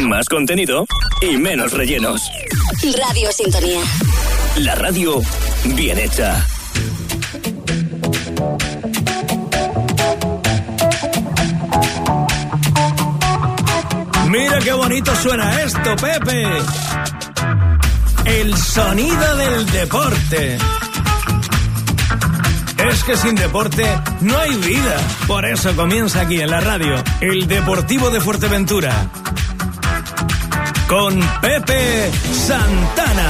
más contenido y menos rellenos. Radio Sintonía. La radio bien hecha. Mira qué bonito suena esto, Pepe. El sonido del deporte. Es que sin deporte no hay vida. Por eso comienza aquí en la radio el Deportivo de Fuerteventura. Con Pepe Santana.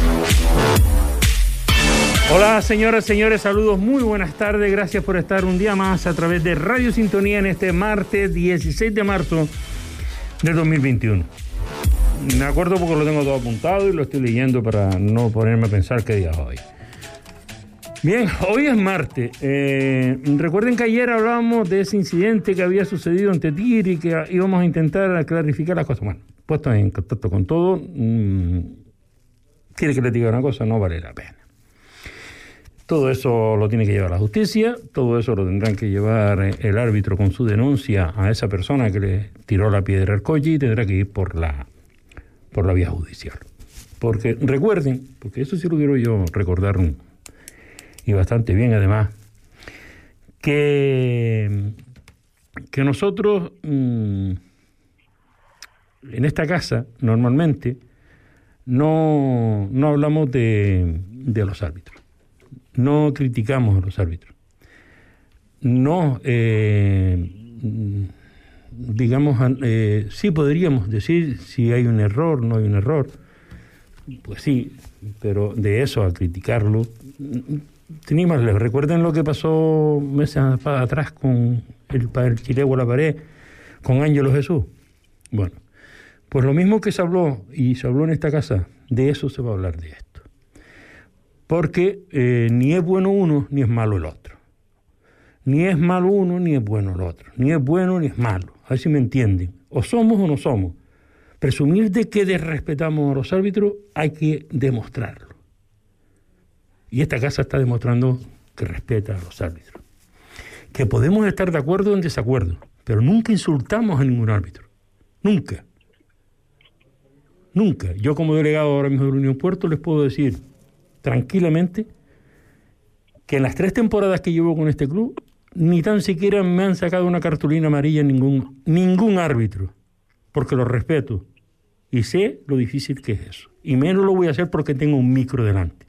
Hola señoras, señores, saludos, muy buenas tardes. Gracias por estar un día más a través de Radio Sintonía en este martes 16 de marzo de 2021. Me acuerdo porque lo tengo todo apuntado y lo estoy leyendo para no ponerme a pensar qué día es hoy. Bien, hoy es martes. Recuerden que ayer hablábamos de ese incidente que había sucedido en Tetir y que íbamos a intentar clarificar las cosas. Bueno, puesto en contacto con todo, quiere que le diga una cosa, no vale la pena. Todo eso lo tiene que llevar la justicia, todo eso lo tendrán que llevar el árbitro con su denuncia a esa persona que le tiró la piedra al coche y tendrá que ir por la vía judicial. Porque recuerden, porque eso sí lo quiero yo recordar y bastante bien además, que nosotros en esta casa normalmente no hablamos de los árbitros. No criticamos a los árbitros. No, sí podríamos decir si hay un error, no hay un error. Pues sí, pero de eso a criticarlo, teníamos, recuerden lo que pasó meses atrás con el Chilego a la pared, con Ángelo Jesús. Bueno, pues lo mismo que se habló en esta casa, de eso se va a hablar de esto. Porque ni es bueno uno, ni es malo el otro. Ni es malo uno, ni es bueno el otro. Ni es bueno, ni es malo. A ver si me entienden. O somos o no somos. Presumir de que desrespetamos a los árbitros hay que demostrarlo. Y esta casa está demostrando que respeta a los árbitros. Que podemos estar de acuerdo o en desacuerdo, pero nunca insultamos a ningún árbitro. Nunca. Nunca. Yo como delegado ahora mismo de la Unión Puerto les puedo decir tranquilamente que en las 3 temporadas que llevo con este club ni tan siquiera me han sacado una cartulina amarilla ningún árbitro, porque lo respeto y sé lo difícil que es eso, y menos lo voy a hacer porque tengo un micro delante,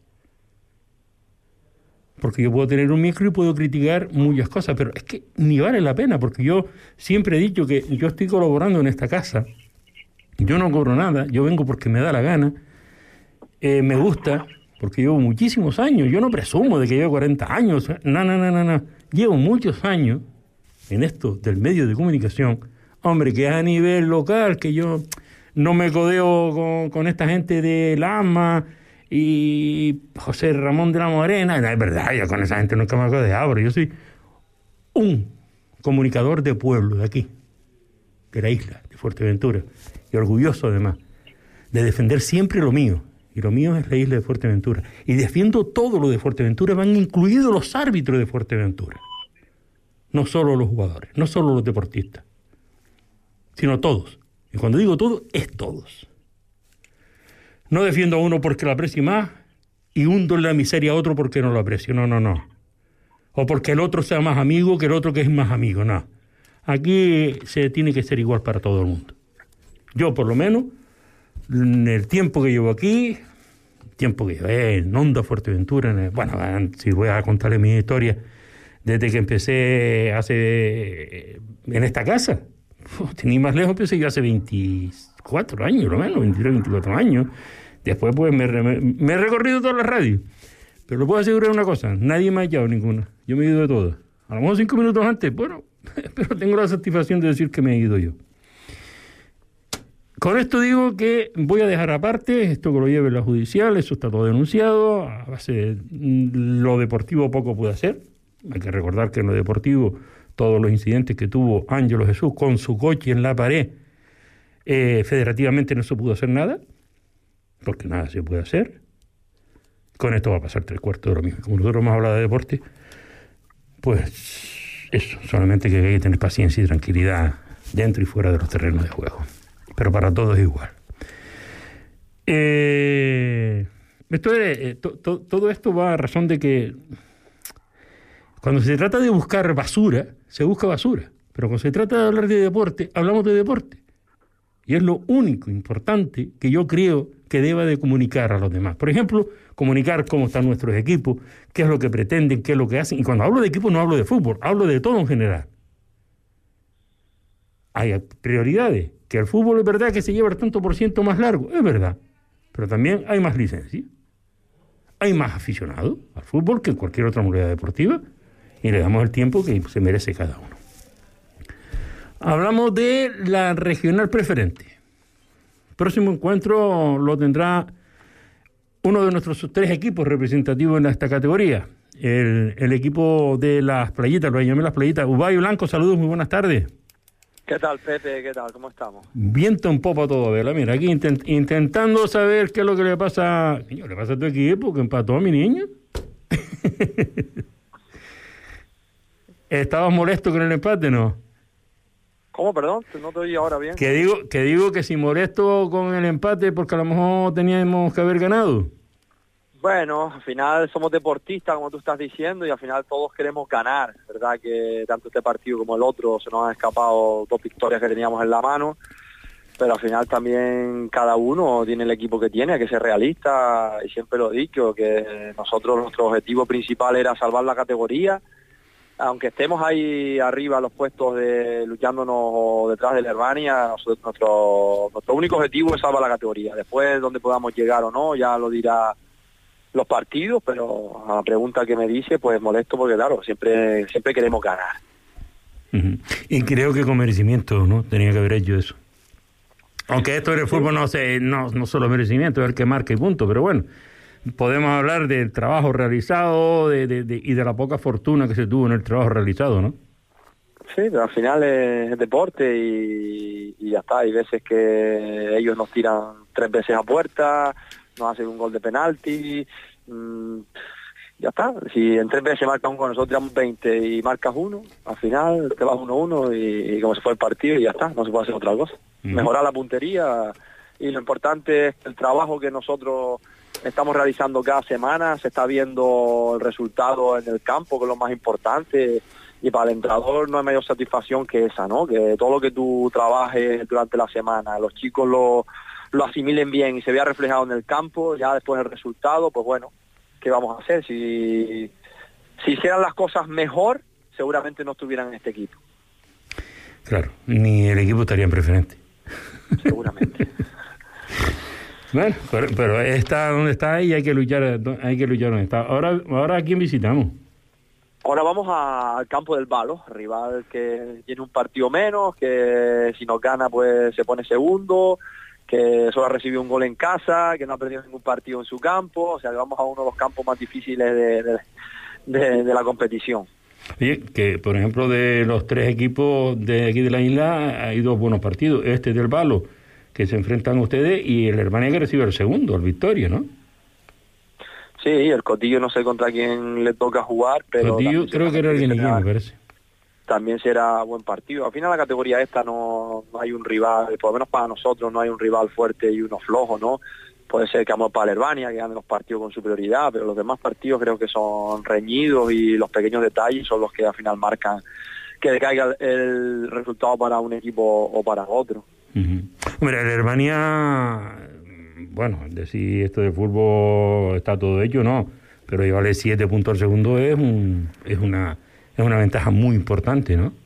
porque yo puedo tener un micro y puedo criticar muchas cosas, pero es que ni vale la pena, porque yo siempre he dicho que yo estoy colaborando en esta casa, yo no cobro nada, yo vengo porque me da la gana, me gusta, porque llevo muchísimos años, yo no presumo de que llevo 40 años, no, llevo muchos años en esto del medio de comunicación, hombre, que a nivel local, que yo no me codeo con esta gente de Lama y José Ramón de la Morena, no, es verdad, yo con esa gente nunca me he codeado, pero yo soy un comunicador de pueblo de aquí, de la isla, de Fuerteventura, y orgulloso además, de defender siempre lo mío. Y lo mío es la isla de Fuerteventura. Y defiendo todo lo de Fuerteventura, van incluidos los árbitros de Fuerteventura. No solo los jugadores, no solo los deportistas, sino todos. Y cuando digo todos, es todos. No defiendo a uno porque lo aprecie más y hundo en la miseria a otro porque no lo aprecio. No. O porque el otro sea más amigo que el otro que es más amigo. No. Aquí se tiene que ser igual para todo el mundo. Yo, por lo menos, en el tiempo que llevo aquí, tiempo que llevé en Onda Fuerteventura, si voy a contarle mi historia, desde que empecé en esta casa, tenía más lejos, empecé yo hace 24 años, lo menos, 23, 24 años. Después pues me he recorrido todas las radios, pero le puedo asegurar una cosa, nadie me ha hallado ninguna, yo me he ido de todas. A lo mejor 5 minutos antes, bueno, pero tengo la satisfacción de decir que me he ido yo. Con esto digo que voy a dejar aparte esto que lo lleve la judicial, eso está todo denunciado, a base de lo deportivo poco pude hacer. Hay que recordar que en lo deportivo todos los incidentes que tuvo Ángelo Jesús con su coche en la pared, federativamente no se pudo hacer nada, porque nada se puede hacer. Con esto va a pasar 3/4 de lo mismo. Como nosotros hemos hablado de deporte, pues eso, solamente que hay que tener paciencia y tranquilidad dentro y fuera de los terrenos de juego. pero para todos igual. Todo esto va a razón de que cuando se trata de buscar basura, se busca basura. Pero cuando se trata de hablar de deporte, hablamos de deporte. Y es lo único importante que yo creo que deba de comunicar a los demás. Por ejemplo, comunicar cómo están nuestros equipos, qué es lo que pretenden, qué es lo que hacen. Y cuando hablo de equipos no hablo de fútbol, hablo de todo en general. Hay prioridades. Que el fútbol es verdad que se lleva el tanto por ciento más largo, es verdad. Pero también hay más licencias. Hay más aficionados al fútbol que en cualquier otra modalidad deportiva. Y le damos el tiempo que se merece cada uno. Hablamos de la regional preferente. El próximo encuentro lo tendrá uno de nuestros 3 equipos representativos en esta categoría. El equipo de las playitas, lo llamé las playitas. Ubay Blanco, saludos, muy buenas tardes. ¿Qué tal, Pepe? ¿Qué tal? ¿Cómo estamos? Viento en popa todo, ¿verdad? Mira, aquí intentando saber qué es lo que le pasa. Niño, ¿le pasa a tu equipo que empató a mi niño? ¿Estabas molesto con el empate, no? ¿Cómo, perdón? No te oí ahora bien. Que digo que si molesto con el empate porque a lo mejor teníamos que haber ganado. Bueno, al final somos deportistas, como tú estás diciendo, y al final todos queremos ganar, ¿verdad? Que tanto este partido como el otro se nos han escapado 2 victorias que teníamos en la mano, pero al final también cada uno tiene el equipo que tiene, hay que ser realista, y siempre lo he dicho, que nuestro objetivo principal era salvar la categoría, aunque estemos ahí arriba en los puestos luchándonos detrás de la Herbania, nuestro único objetivo es salvar la categoría. Después, donde podamos llegar o no, ya lo dirá los partidos, pero a la pregunta que me dice, pues molesto porque claro, siempre queremos ganar. Uh-huh. Y creo que con merecimiento, ¿no? Tenía que haber hecho eso. Aunque esto en el fútbol no solo merecimiento, es el que marca y punto, pero bueno, podemos hablar del trabajo realizado y de la poca fortuna que se tuvo en el trabajo realizado, ¿no? Sí, pero al final es deporte y ya está. Hay veces que ellos nos tiran 3 veces a puerta, nos hacen un gol de penalti, ya está. Si en 3 veces marcan un gol, nosotros tiramos 20 y marcas 1, al final te vas 1-1 y como se fue el partido y ya está, no se puede hacer otra cosa. Mejorar la puntería y lo importante es el trabajo que nosotros estamos realizando cada semana, se está viendo el resultado en el campo, que es lo más importante, y para el entrenador no hay mayor satisfacción que esa, ¿no? Que todo lo que tú trabajes durante la semana, los chicos lo asimilen bien y se vea reflejado en el campo, ya después el resultado, pues bueno, ¿qué vamos a hacer? Si hicieran las cosas mejor, seguramente no estuvieran en este equipo. Claro, ni el equipo estaría en preferente. Seguramente. Bueno, pero está donde está y hay que luchar donde está. Ahora ¿a quién visitamos? Ahora vamos al campo del Valo, rival que tiene un partido menos, que si nos gana pues se pone segundo, que solo ha recibido un gol en casa, que no ha perdido ningún partido en su campo, o sea que vamos a uno de los campos más difíciles de la competición. Oye, que por ejemplo de los 3 equipos de aquí de la isla hay 2 buenos partidos, este del Valo, que se enfrentan ustedes, y el Herbania que recibe el segundo, el Victoria, ¿no? Sí, el Cotillo no sé contra quién le toca jugar, pero... Cotillo creo que era el Guineguín, me parece. También será buen partido. Al final la categoría esta no hay un rival, por lo menos para nosotros no hay un rival fuerte y uno flojo, ¿no? Puede ser que vamos para el Herbania, que gane los partidos con superioridad, pero los demás partidos creo que son reñidos y los pequeños detalles son los que al final marcan que caiga el resultado para un equipo o para otro. Uh-huh. Hombre, el Herbania, bueno, decir esto de fútbol está todo hecho, no, pero llevarle 7 puntos al segundo es una ventaja muy importante, ¿no?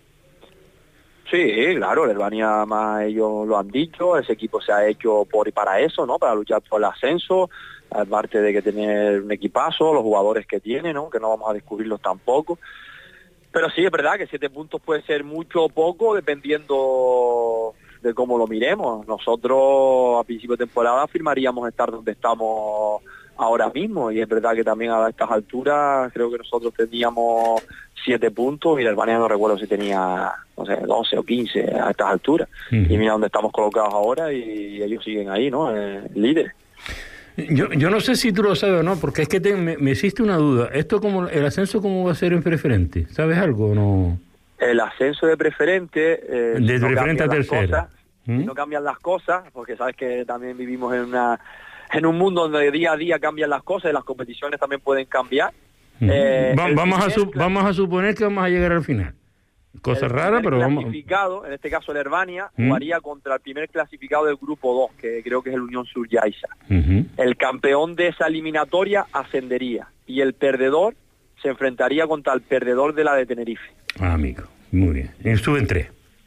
Sí, claro, el Herbania más ellos lo han dicho, ese equipo se ha hecho por y para eso, ¿no? Para luchar por el ascenso, aparte de que tener un equipazo, los jugadores que tiene, ¿no? Que no vamos a descubrirlos tampoco. Pero sí, es verdad que 7 puntos puede ser mucho o poco, dependiendo de cómo lo miremos. Nosotros a principio de temporada afirmaríamos estar donde estamos ahora mismo, y es verdad que también a estas alturas creo que nosotros teníamos 7 puntos y el Herbania no recuerdo si tenía, no sé, 12 o 15 a estas alturas. Y mira dónde estamos colocados ahora y ellos siguen ahí, ¿no? Líderes. Yo no sé si tú lo sabes o no, porque es que me hiciste una duda. ¿Esto como el ascenso cómo va a ser en preferente? ¿Sabes algo o no? El ascenso de preferente... de preferente a tercera. Si no cambian las cosas, porque sabes que también vivimos en un mundo donde día a día cambian las cosas y las competiciones también pueden cambiar. Vamos a suponer que vamos a llegar al final. Cosa rara, pero vamos. En este caso el Herbania, jugaría contra el primer clasificado del grupo 2, que creo que es el Unión Sur-Yaiza. El campeón de esa eliminatoria ascendería y el perdedor se enfrentaría contra el perdedor de la de Tenerife. Amigo, muy bien. Suben 3.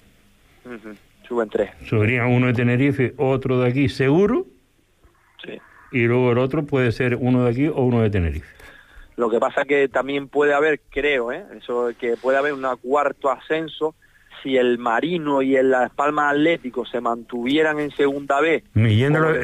Suben 3. Subiría uno de Tenerife, otro de aquí, seguro. Sí. Y luego el otro puede ser uno de aquí o uno de Tenerife. Lo que pasa que también puede haber, creo, eso que puede haber un cuarto ascenso si el Marino y el Las Palmas Atlético se mantuvieran en segunda B. Ni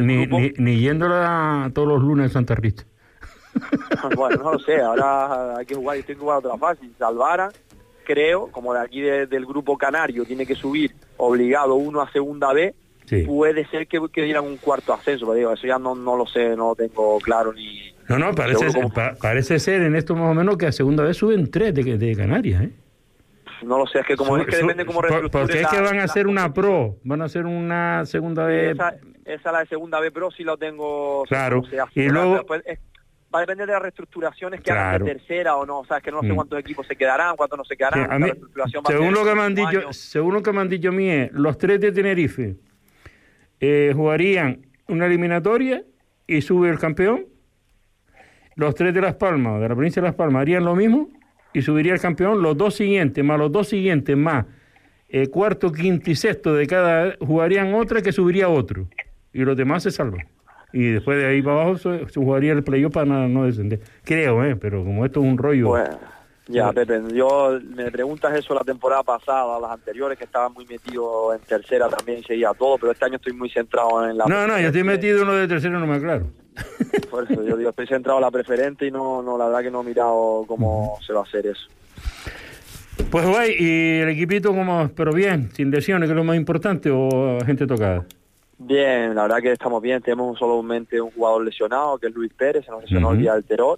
yéndola todos los lunes a Santa Rita. Bueno, no lo sé, ahora hay que jugar, y estoy jugando otra fase. Si salvaran, creo, como de aquí del grupo canario tiene que subir obligado uno a segunda B, sí. Puede ser que dieran un cuarto ascenso, pero digo, eso ya no lo sé, no lo tengo claro ni... No, parece ser en esto más o menos que a segunda vez suben 3 de Canarias, ¿eh? No lo sé, es que depende cómo reestructure. Porque es que van a hacer una pro, van a hacer una segunda vez. Esa la de segunda vez pro sí la tengo. Claro, y luego... va a depender de las reestructuraciones que hagan de tercera o no, o sea, es que no sé cuántos equipos se quedarán, cuántos no se quedarán. Sí, a mí, según lo que me han dicho a mí, los 3 de Tenerife jugarían una eliminatoria y sube el campeón. Los 3 de Las Palmas, de la provincia de Las Palmas, harían lo mismo y subiría el campeón. Los 2 siguientes, más cuarto, quinto y sexto de cada jugarían otra que subiría otro. Y los demás se salvan. Y después de ahí para abajo se jugaría el playoff para no descender. Creo, pero como esto es un rollo... Bueno, ya, Pepe, me preguntas eso la temporada pasada, las anteriores, que estaba muy metido en tercera también, seguía todo, pero este año estoy muy centrado en la... No, yo estoy metido en lo de tercera, no me aclaro. Por eso yo digo, estoy centrado en la preferente y no la verdad que no he mirado cómo se va a hacer eso. Pues guay, y el equipito pero bien, sin lesiones, que es lo más importante, o gente tocada. Bien, la verdad que estamos bien, tenemos solamente un jugador lesionado, que es Luis Pérez, se nos lesionó el día del Terror,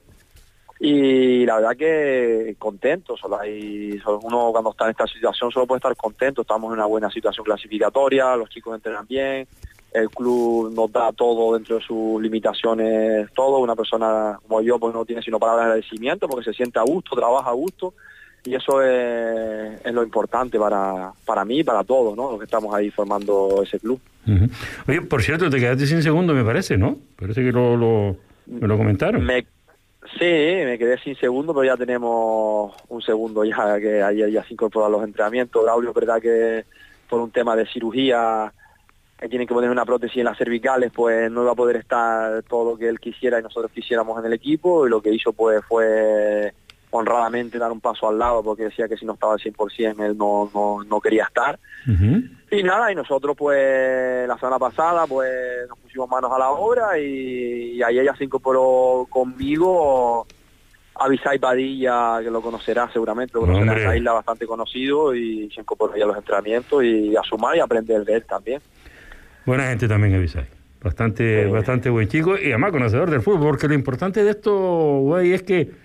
y la verdad que contento, uno cuando está en esta situación solo puede estar contento, estamos en una buena situación clasificatoria, los chicos entrenan bien, el club nos da todo dentro de sus limitaciones, todo. Una persona como yo pues no tiene sino palabras de agradecimiento porque se siente a gusto, trabaja a gusto, y eso es lo importante para mí y para todos, ¿no? Los que estamos ahí formando ese club. Oye, por cierto, te quedaste sin segundo, me parece, ¿no? Parece que me lo comentaron. Sí, me quedé sin segundo, pero ya tenemos un segundo ya, que ayer ya se incorporó a los entrenamientos. Braulio, es verdad que por un tema de cirugía, que tienen que poner una prótesis en las cervicales, pues no iba a poder estar todo lo que él quisiera y nosotros quisiéramos en el equipo, y lo que hizo pues fue honradamente dar un paso al lado, porque decía que si no estaba al 100% él no quería estar. Y nada, y nosotros pues la semana pasada pues nos pusimos manos a la obra y ahí ella se incorporó conmigo a Visay Padilla, que lo conocerá seguramente, lo conocerá, esa isla bastante conocido, y se incorporó ya a los entrenamientos y a sumar y aprender de él también. Buena gente también, Visay. Bastante buen chico y además conocedor del fútbol, porque lo importante de esto, güey, es que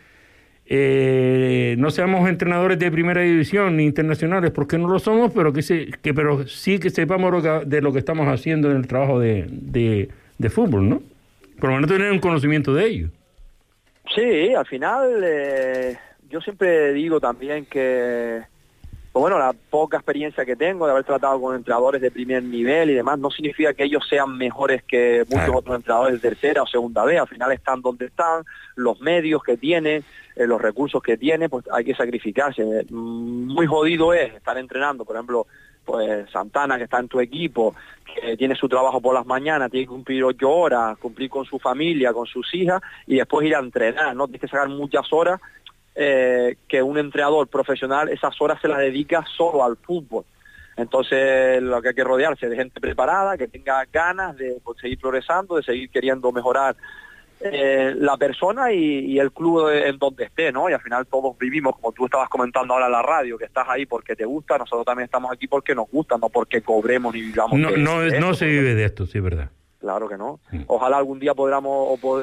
no seamos entrenadores de primera división ni internacionales, porque no lo somos, pero pero sí que sepamos de lo que estamos haciendo en el trabajo de fútbol, ¿no? Por lo menos tener un conocimiento de ello. Sí, al final yo siempre digo también que pues bueno, la poca experiencia que tengo de haber tratado con entrenadores de primer nivel y demás no significa que ellos sean mejores que muchos otros entrenadores de tercera o segunda B. Al final están donde están, los medios que tienen, los recursos que tienen, pues hay que sacrificarse. Muy jodido es estar entrenando, por ejemplo, pues Santana, que está en tu equipo, que tiene su trabajo por las mañanas, tiene que cumplir 8 horas, cumplir con su familia, con sus hijas, y después ir a entrenar, ¿no? Tienes que sacar muchas horas, que un entrenador profesional esas horas se las dedica solo al fútbol. Entonces lo que hay que rodearse de gente preparada, que tenga ganas de seguir progresando, de seguir queriendo mejorar la persona y el club en donde esté, ¿no? Y al final todos vivimos, como tú estabas comentando ahora en la radio, que estás ahí porque te gusta, nosotros también estamos aquí porque nos gusta, no porque cobremos ni vivamos no se vive de esto, sí, verdad. Claro que no. Ojalá algún día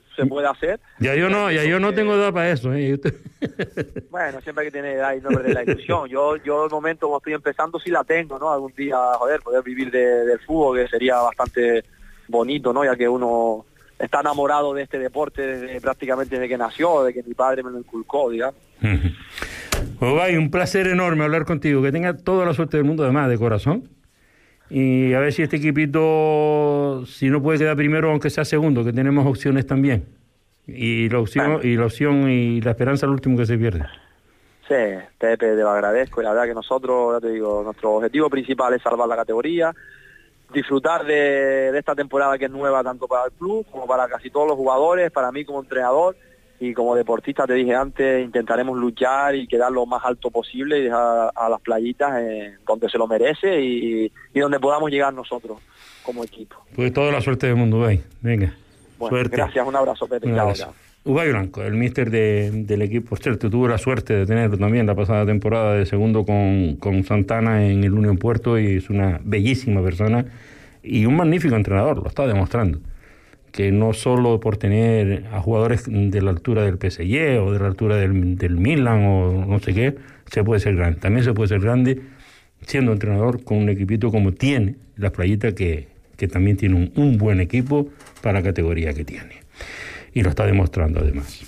se puede hacer. Ya yo no tengo edad para eso. Bueno, siempre hay que tener edad y no perder la ilusión. Yo el momento como estoy empezando sí la tengo, ¿no? Algún día, poder vivir del fútbol, que sería bastante bonito, ¿no? Ya que uno está enamorado de este deporte prácticamente desde que nació, de que mi padre me lo inculcó, digamos. Ubay, un placer enorme hablar contigo. Que tenga toda la suerte del mundo, además, de corazón. Y a ver si este equipito, si no puede quedar primero, aunque sea segundo, que tenemos opciones también. Y la opción y la esperanza al último que se pierde. Sí, Pepe, te lo agradezco. Y la verdad que nosotros, ya te digo, nuestro objetivo principal es salvar la categoría, disfrutar de esta temporada que es nueva tanto para el club como para casi todos los jugadores, para mí como entrenador. Y como deportista, te dije antes, intentaremos luchar y quedar lo más alto posible y dejar a las playitas donde se lo merece y donde podamos llegar nosotros como equipo. Pues toda la suerte del mundo, Ubay. Venga, bueno, suerte. Gracias, un abrazo, Pepe. Un abrazo. Ubay Blanco, el míster del equipo. Por cierto, tuve la suerte de tenerlo también la pasada temporada de segundo con Santana en el Unión Puerto, y es una bellísima persona y un magnífico entrenador, lo está demostrando. Que no solo por tener a jugadores de la altura del PSG o de la altura del Milan o no sé qué, se puede ser grande. También se puede ser grande siendo entrenador con un equipito como tiene Las Playitas, que también tiene un buen equipo para la categoría que tiene. Y lo está demostrando además.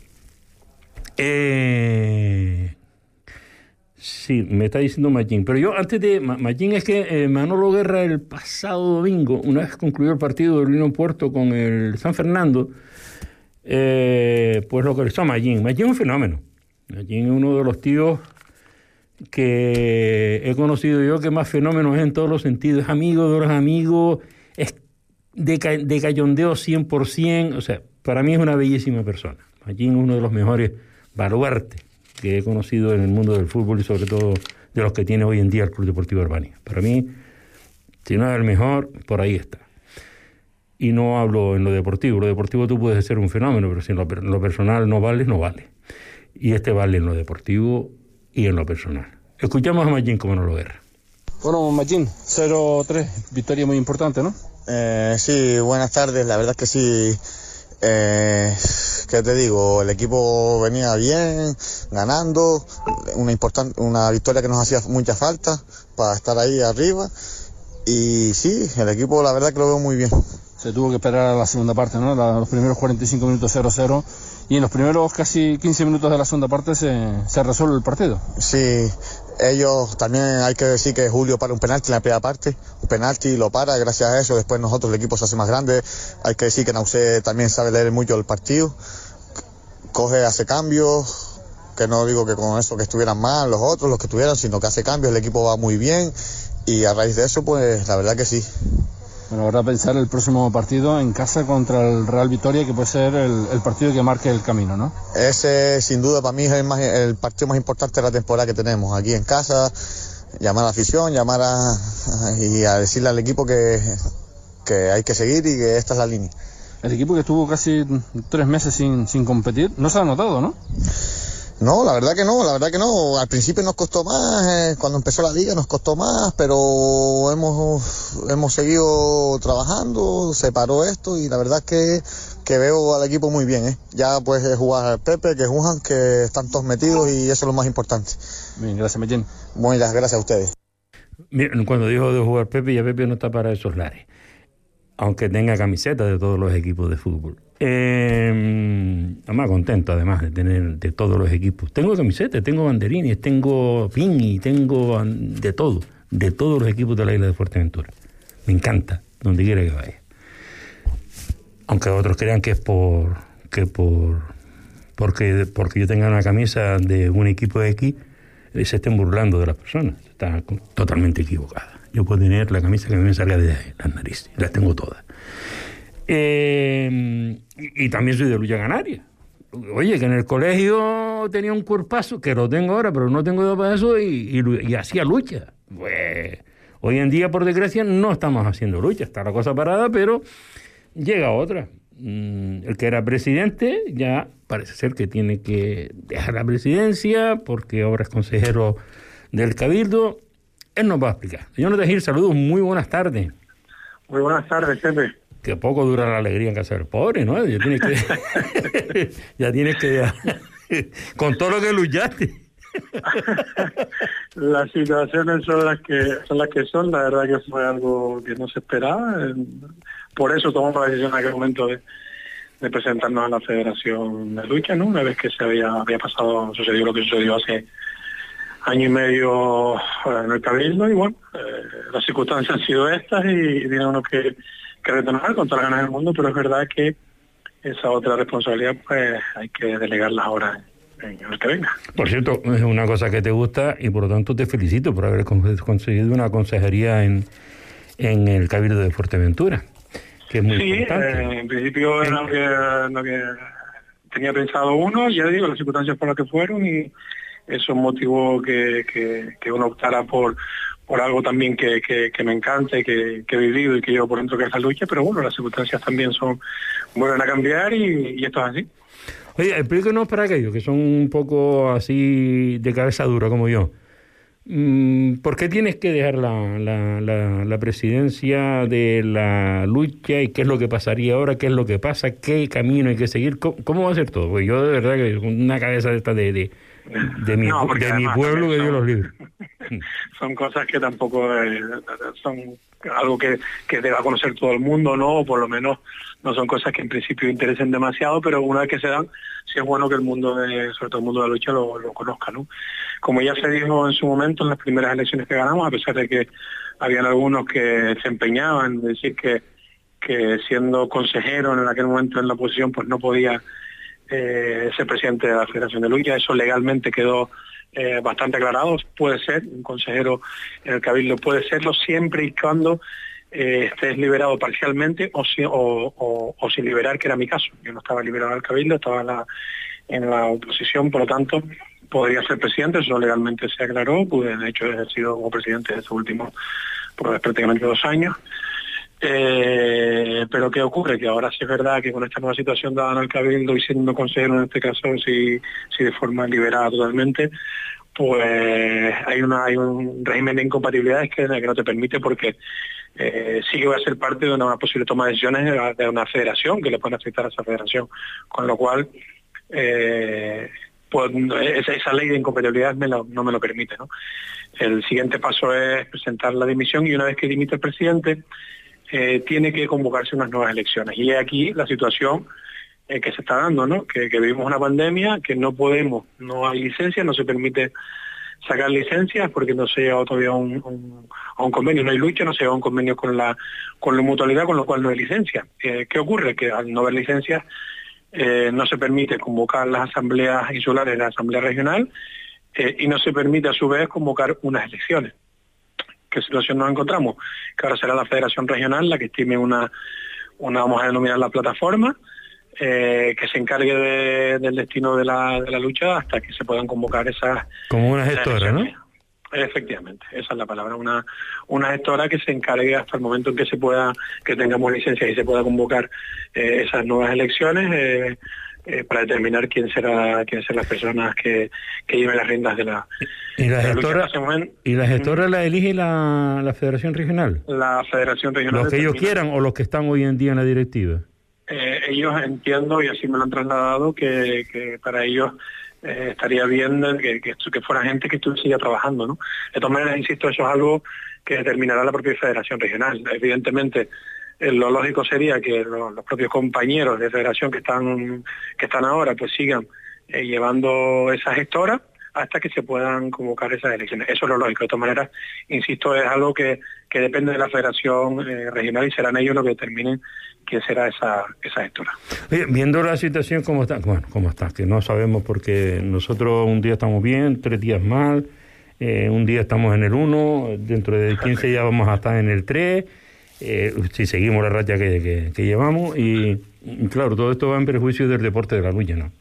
Sí, me está diciendo Machín. Pero yo antes de Machín, es que Manolo Guerra el pasado domingo, una vez concluyó el partido del Unión Puerto con el San Fernando, pues lo que hizo Machín. Machín es un fenómeno. Machín es uno de los tíos que he conocido yo que más fenómenos es en todos los sentidos. Es amigo de los amigos, es de cachondeo 100%. O sea, para mí es una bellísima persona. Machín es uno de los mejores baluartes que he conocido en el mundo del fútbol y sobre todo de los que tiene hoy en día el Club Deportivo Albania. Para mí, si no es el mejor, por ahí está. Y no hablo en lo deportivo. Lo deportivo tú puedes ser un fenómeno, pero si en lo personal no vale, no vale. Y este vale en lo deportivo y en lo personal. Escuchamos a Machín como no lo guerra. Bueno, Machín, 0-3, victoria muy importante, ¿no? Sí, buenas tardes. La verdad es que sí. ¿Qué te digo? El equipo venía bien, ganando, una victoria que nos hacía mucha falta para estar ahí arriba, y sí, el equipo la verdad que lo veo muy bien. Se tuvo que esperar a la segunda parte, ¿no? Los primeros 45 minutos 0-0, y en los primeros casi 15 minutos de la segunda parte se resuelve el partido. Sí, ellos también hay que decir que Julio para un penalti en la primera parte, un penalti lo para, gracias a eso después nosotros el equipo se hace más grande. Hay que decir que Nausé también sabe leer mucho el partido, hace cambios, que no digo que con eso que estuvieran mal los otros, los que estuvieran, sino que hace cambios, el equipo va muy bien, y a raíz de eso pues la verdad que sí. Bueno, ahora pensar el próximo partido en casa contra el Real Vitoria, que puede ser el partido que marque el camino, ¿no? Ese sin duda para mí es el partido más importante de la temporada que tenemos, aquí en casa, llamar a la afición, y a decirle al equipo que hay que seguir y que esta es la línea. El equipo que estuvo casi 3 meses sin competir, no se ha notado, ¿no? No, la verdad que no. Al principio nos costó más, cuando empezó la liga nos costó más, pero hemos seguido trabajando, se paró esto y la verdad es que veo al equipo muy bien, Ya puede jugar Pepe, que Juan, que están todos metidos y eso es lo más importante. Bien, gracias, Machín. Muchas gracias a ustedes. Miren, cuando dijo de jugar Pepe, ya Pepe no está para esos lares, aunque tenga camiseta de todos los equipos de fútbol. Además contento además de tener de todos los equipos. Tengo camisetas, tengo banderines, tengo pini, tengo de todos los equipos de la isla de Fuerteventura. Me encanta, donde quiera que vaya. Aunque otros crean que es porque yo tenga una camisa de un equipo X, se estén burlando de las personas. Está totalmente equivocada. Yo puedo tener la camisa que me salga de las narices, las tengo todas. Y también soy de lucha canaria. Oye, que en el colegio tenía un cuerpazo, que lo tengo ahora, pero no tengo edad para eso, y hacía lucha. Pues hoy en día, por desgracia, no estamos haciendo lucha, está la cosa parada, pero llega otra. El que era presidente ya parece ser que tiene que dejar la presidencia, porque ahora es consejero del Cabildo. Él nos va a explicar. Señor Tejil, saludos, muy buenas tardes. Muy buenas tardes, Pepe. que poco dura la alegría en casa del pobre, ¿no? Ya tienes que con todo lo que luchaste. Las situaciones son las que son. La verdad que fue algo que no se esperaba. Por eso tomamos la decisión en aquel momento de presentarnos a la Federación de Lucha, ¿no? Una vez que se había pasado, sucedió lo que sucedió hace año y medio en el Cabildo, y bueno, las circunstancias han sido estas y tiene uno que retornar con todas las ganas del mundo, pero es verdad que esa otra responsabilidad pues hay que delegarla ahora en el que venga. Por cierto, es una cosa que te gusta y por lo tanto te felicito por haber conseguido una consejería en el Cabildo de Fuerteventura, que es muy importante. En principio era lo que tenía pensado uno, ya digo, las circunstancias fueron las que fueron y eso motivó que uno optara por algo también que me encanta y que he vivido y que llevo por dentro, que es la lucha, pero bueno, las circunstancias también vuelven a cambiar y esto es así. Oye, explíquenos para aquellos que son un poco así de cabeza dura como yo. ¿Por qué tienes que dejar la presidencia de la lucha y qué es lo que pasaría ahora, qué es lo que pasa, qué camino hay que seguir? ¿Cómo va a ser todo? Pues yo de verdad que una cabeza de esta de mi pueblo, que Dios los libre. Son cosas que tampoco son algo que deba conocer todo el mundo, ¿no? O por lo menos no son cosas que en principio interesen demasiado, pero una vez que se dan, sí es bueno que el mundo, sobre todo el mundo de la lucha, lo conozca, ¿no? Como ya se dijo en su momento en las primeras elecciones que ganamos, a pesar de que habían algunos que se empeñaban en decir que siendo consejero en aquel momento en la oposición, pues no podía ser presidente de la Federación de Lucha. Eso legalmente quedó bastante aclarado. Puede ser un consejero en el Cabildo, puede serlo siempre y cuando estés liberado parcialmente o sin liberar, que era mi caso. Yo no estaba liberado del Cabildo, estaba en la oposición, por lo tanto podría ser presidente. Eso legalmente se aclaró. De hecho he sido como presidente de estos últimos prácticamente 2 años. Pero ¿qué ocurre? Que ahora sí es verdad que con esta nueva situación dada en el Cabildo y siendo consejero en este caso, si de forma liberada totalmente, pues hay un régimen de incompatibilidades que no te permite, porque sí que va a ser parte de una posible toma de decisiones de una federación que le pueden afectar a esa federación, con lo cual pues esa ley de incompatibilidades no me lo permite, ¿no? El siguiente paso es presentar la dimisión y una vez que dimite el presidente, tiene que convocarse unas nuevas elecciones. Y aquí la situación que se está dando, ¿no? Que vivimos una pandemia, que no hay licencias, no se permite sacar licencias porque no se ha llegado todavía a un convenio, no hay lucha, no se ha llegado a un convenio con la mutualidad, con lo cual no hay licencia. ¿Qué ocurre? Que al no haber licencias no se permite convocar las asambleas insulares, la asamblea regional, y no se permite a su vez convocar unas elecciones. ¿Qué situación nos encontramos? Que ahora será la Federación Regional la que estime una vamos a denominar la plataforma, que se encargue del destino de la lucha hasta que se puedan convocar esas... Como una gestora, ¿no? Efectivamente, esa es la palabra, una gestora que se encargue hasta el momento en que tengamos licencia y se pueda convocar esas nuevas elecciones, para determinar quién serán las personas que lleven las riendas de la... ¿Y la gestora la elige la Federación Regional? La Federación Regional. ¿Los que ellos quieran o los que están hoy en día en la directiva? Ellos entiendo, y así me lo han trasladado, que para ellos estaría bien que fuera gente que estuviese ya trabajando, ¿no? De todas maneras, insisto, eso es algo que determinará la propia Federación Regional. Evidentemente, lo lógico sería que los propios compañeros de federación que están ahora pues sigan llevando esa gestora hasta que se puedan convocar esas elecciones. Eso es lo lógico. De todas maneras, insisto, es algo que depende de la Federación Regional y serán ellos los que determinen quién será esa gestora. Oye, viendo la situación como está, que no sabemos, porque nosotros un día estamos bien, 3 días mal, un día estamos en el 1, dentro de 15 ya vamos a estar en el 3, si seguimos la racha que llevamos, y claro, todo esto va en perjuicio del deporte de la lucha, ¿no?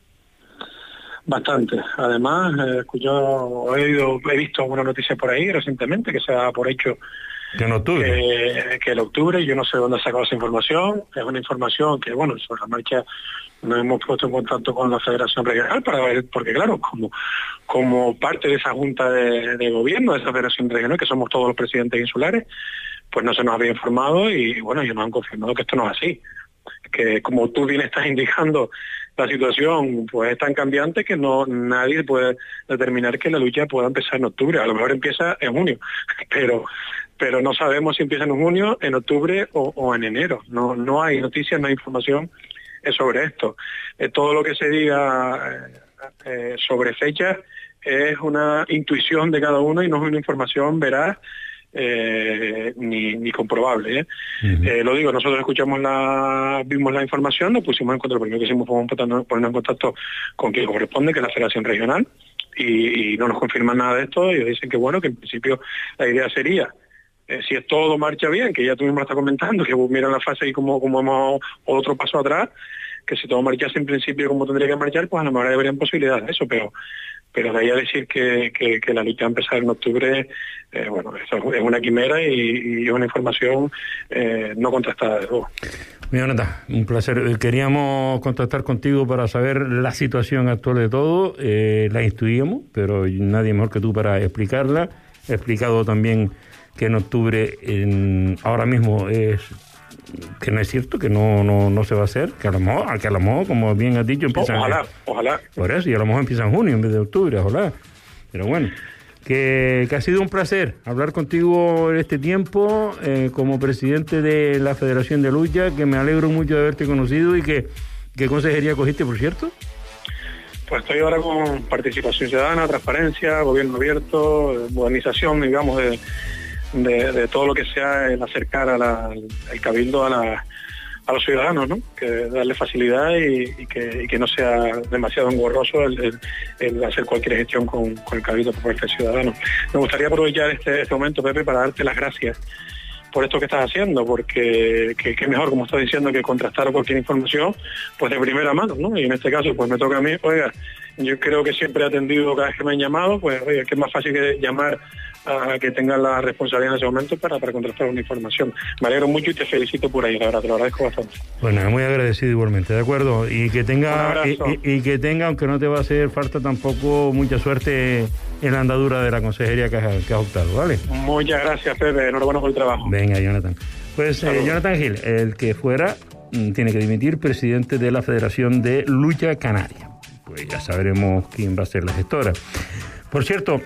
Bastante. Además, he visto una noticia por ahí recientemente que se da por hecho que en octubre. Que en octubre, yo no sé dónde ha sacado esa información, es una información que, bueno, sobre la marcha nos hemos puesto en contacto con la Federación Regional para ver, porque claro, como parte de esa junta de gobierno, de esa Federación Regional, que somos todos los presidentes insulares, pues no se nos había informado y bueno, ellos nos han confirmado que esto no es así, que como tú bien estás indicando, la situación pues es tan cambiante que nadie puede determinar que la lucha pueda empezar en octubre. A lo mejor empieza en junio, pero no sabemos si empieza en junio, en octubre o en enero. No hay noticias, no hay información sobre esto. Todo lo que se diga sobre fechas es una intuición de cada uno y no es una información veraz ni comprobable. Lo digo, nosotros vimos la información, nos pusimos en contacto, lo primero que hicimos fue ponernos en contacto con quien corresponde, que es la Federación Regional, y no nos confirman nada de esto. Ellos dicen que bueno, que en principio la idea sería, si es todo marcha bien, que ya tú mismo estás comentando, que miran la fase y como hemos otro paso atrás, que si todo marchase en principio como tendría que marchar, pues a lo mejor habrían posibilidades de eso, pero de ahí a decir que la lucha va a empezar en octubre, bueno, eso es una quimera y es una información no contrastada de luego. Jonathan, un placer. Queríamos contactar contigo para saber la situación actual de todo. La intuíamos, pero nadie mejor que tú para explicarla. He explicado también que en octubre ahora mismo que no es cierto, que no se va a hacer, que a lo mejor, como bien has dicho, empieza... Ojalá. Por eso, y a lo mejor empieza en junio en vez de octubre, ojalá. Pero bueno, que ha sido un placer hablar contigo en este tiempo, como presidente de la Federación de Lucha, que me alegro mucho de haberte conocido. Y ¿qué consejería cogiste, por cierto? Pues estoy ahora con participación ciudadana, transparencia, gobierno abierto, modernización, digamos, de todo lo que sea el acercar el cabildo a los ciudadanos, ¿no? Que darle facilidad y que no sea demasiado engorroso el hacer cualquier gestión con el cabildo por parte del ciudadano. Me gustaría aprovechar este momento, Pepe, para darte las gracias por esto que estás haciendo, porque que mejor, como estás diciendo, que contrastar cualquier información pues de primera mano, ¿no? Y en este caso pues me toca a mí. Oiga, yo creo que siempre he atendido cada vez que me han llamado, pues oiga, que es más fácil que llamar a que tengan la responsabilidad en ese momento para contrastar una información. Me alegro mucho y te felicito por ahí, la verdad, te lo agradezco bastante. Bueno, muy agradecido igualmente, ¿de acuerdo? Y que tenga, aunque no te va a hacer falta tampoco, mucha suerte en la andadura de la consejería que has optado, ¿vale? Muchas gracias, Pepe, enhorabuena por el trabajo. Venga, Jonathan. Pues Jonathan Gil, el que fuera, tiene que dimitir, presidente de la Federación de Lucha Canaria. Pues ya sabremos quién va a ser la gestora. Por cierto,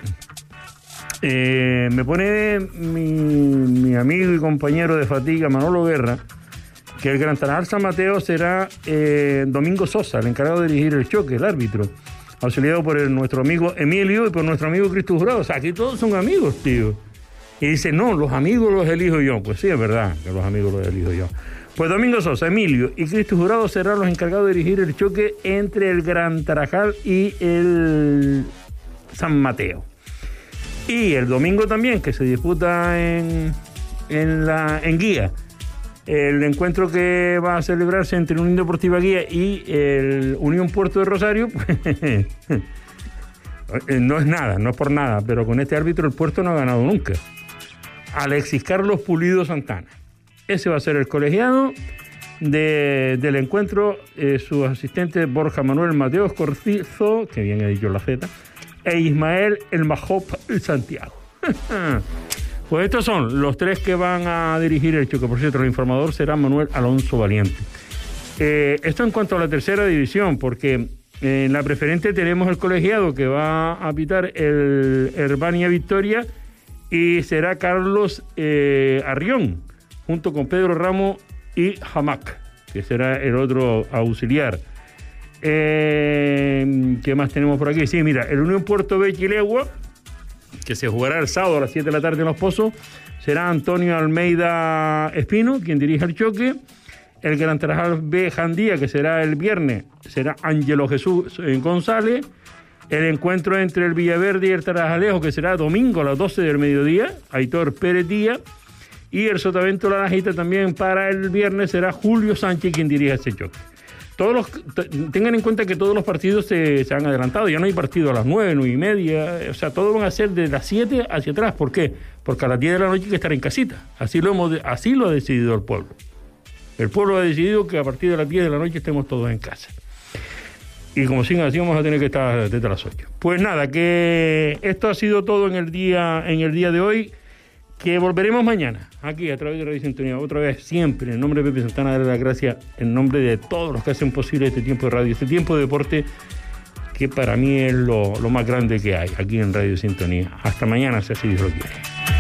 me pone mi amigo y compañero de fatiga, Manolo Guerra, que el Gran Tarajal San Mateo será Domingo Sosa, el encargado de dirigir el choque, el árbitro, auxiliado por nuestro amigo Emilio y por nuestro amigo Cristo Jurado. O sea, aquí todos son amigos, tío. Y dice, no, los amigos los elijo yo. Pues sí, es verdad que los amigos los elijo yo. Pues Domingo Sosa, Emilio y Cristo Jurado serán los encargados de dirigir el choque entre el Gran Tarajal y el San Mateo. Y el domingo también, que se disputa en Guía, el encuentro que va a celebrarse entre Unión Deportiva Guía y el Unión Puerto de Rosario, pues, no es nada, no es por nada, pero con este árbitro el Puerto no ha ganado nunca. Alexis Carlos Pulido Santana. Ese va a ser el colegiado del encuentro, sus asistentes Borja Manuel Mateos Cortizo, que bien he dicho la Z, e Ismael El Majop Santiago. Pues estos son los tres que van a dirigir el choque. Por cierto, el informador será Manuel Alonso Valiente. Esto en cuanto a la tercera división, porque en la preferente tenemos el colegiado que va a pitar el Herbania Victoria y será Carlos Arrión, junto con Pedro Ramos y Jamac, que será el otro auxiliar. ¿Qué más tenemos por aquí? Sí, mira, el Unión Puerto Bechilegua, que se jugará el sábado a las 7 de la tarde en Los Pozos, será Antonio Almeida Espino quien dirige el choque. El Gran Tarajal B Jandía, que será el viernes, será Ángelo Jesús González. El encuentro entre el Villaverde y el Tarajalejo, que será domingo a las 12 del mediodía, Aitor Pérez Díaz. Y el Sotavento La Najita también para el viernes será Julio Sánchez quien dirige ese choque. Tengan en cuenta que todos los partidos se han adelantado, ya no hay partido a las 9, 9:30, o sea, todos van a ser de las 7 hacia atrás. ¿Por qué? Porque a las 10 de la noche hay que estar en casita. Así lo ha decidido el pueblo. El pueblo ha decidido que a partir de las 10 de la noche estemos todos en casa. Y como siguen así, vamos a tener que estar desde las 8. Pues nada, que esto ha sido todo en el día de hoy. Que volveremos mañana, aquí a través de Radio Sintonía, otra vez, siempre, en nombre de Pepe Santana, darle las gracias en nombre de todos los que hacen posible este tiempo de radio, este tiempo de deporte, que para mí es lo más grande que hay aquí en Radio Sintonía. Hasta mañana, si así Dios lo quiere.